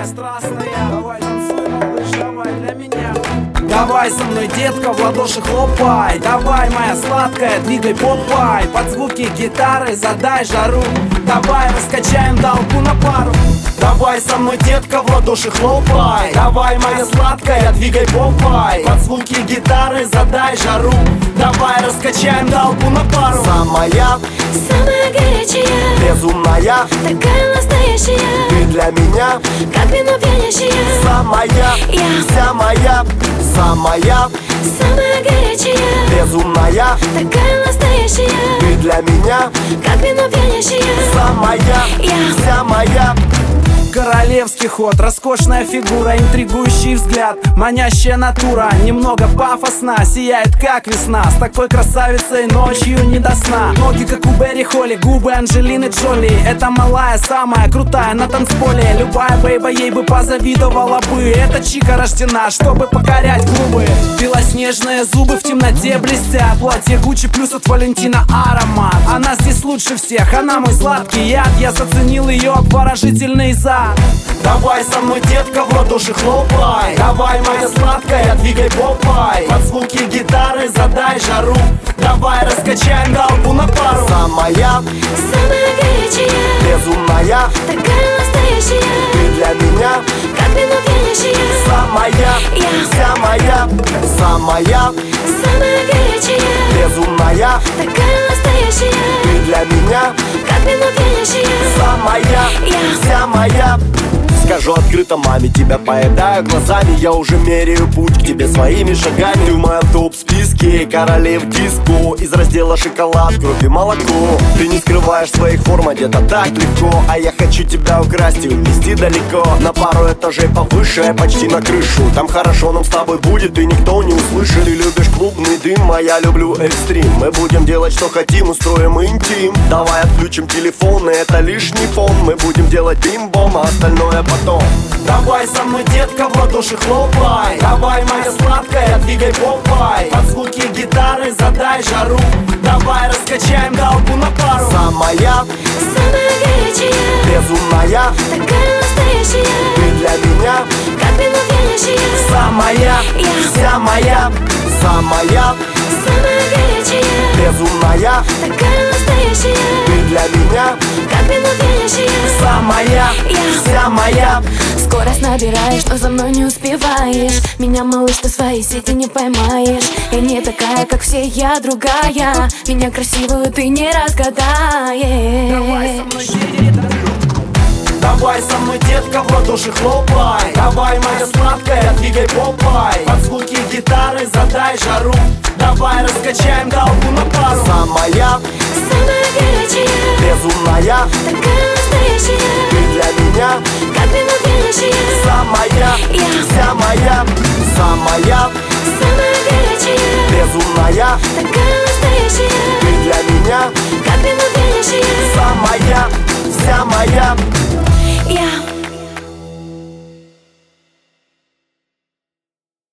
страстная. Давай танцуй, малыш, давай для меня. Давай со мной, детка, в ладоши хлопай. Давай, моя сладкая, двигай попай. Под звуки гитары задай жару. Давай раскачаем толпу на пару. Давай со мной, детка, в ладоши хлопай. Давай, моя сладкая, двигай попай. Под звуки гитары задай жару. Давай раскачаем толпу на пару. Самая горячая, безумная, такая настоящая. ты для меня Как вино пьянящее. самая, вся моя. Самая горячая, безумная, такая настоящая. ты для меня Как вино пьянящее. самая, вся моя. Королевский ход, роскошная фигура, интригующий взгляд, манящая натура, немного пафосна, сияет как весна. С такой красавицей ночью не до сна. Ноги как у Берри Холли, губы Анджелины Джоли. Это малая, самая крутая на танцполе. Любая бейба ей бы позавидовала бы. Эта чика рождена, чтобы покорять клубы. Белоснежные зубы в темноте блестят. Платье Гуччи плюс от Валентина аромат. Она здесь лучше всех, она мой сладкий яд. Я заценил ее обворожительный зад. Давай со мной, детка, в ладоши хлопай. Давай, моя сладкая, двигай попай. Под звуки гитары задай жару. Давай раскачаем толпу на пару. Самая горячая, безумная, такая настоящая. ты для меня Как вино пьянящее. самая, вся моя. Самая Горячая, безумная, такая настоящая. ты для меня Как вино пьянящее. самая, вся моя. Скажу открыто маме, тебя поедаю глазами. Я уже меряю путь к тебе своими шагами. Ты в моем топ-списке королев диско. Из раздела шоколад, кровь и молоко. Ты не скрываешь своих форм, одета так легко. А я хочу тебя украсть и увезти далеко. На пару этажей повыше, почти на крышу. Там хорошо нам с тобой будет и никто не услышит. Ты любишь клубный дым, а я люблю экстрим. Мы будем делать что хотим, устроим интим. Давай отключим телефоны, это лишний фон. Мы будем делать бим-бом, а остальное потом. Давай со мной, детка, в ладоши хлопай. Давай, моя сладкая, двигай попай. Под звуки гитары задай жару. Давай раскачаем толпу на пару. Самая горячая, безумная, такая настоящая. ты для меня Как вино пьянящее. самая, вся моя. Самая Горячая, безумная, такая настоящая. ты для меня Как вино пьянящее. самая, вся моя. Скорость набираешь, но за мной не успеваешь. Меня, малыш, ты в свои сети не поймаешь. Я не такая, как все, я другая. Меня красивую ты не разгадаешь. Давай со мной, детка, в ладоши хлопай. Давай, моя сладкая, двигай попай. Под звуки гитары задай жару. Давай раскачаем толпу на пару. Самая горячая, безумная, такая настоящая. ты для меня Как вино пьянящее. самая, вся моя. Самая Горячая, безумная, такая настоящая.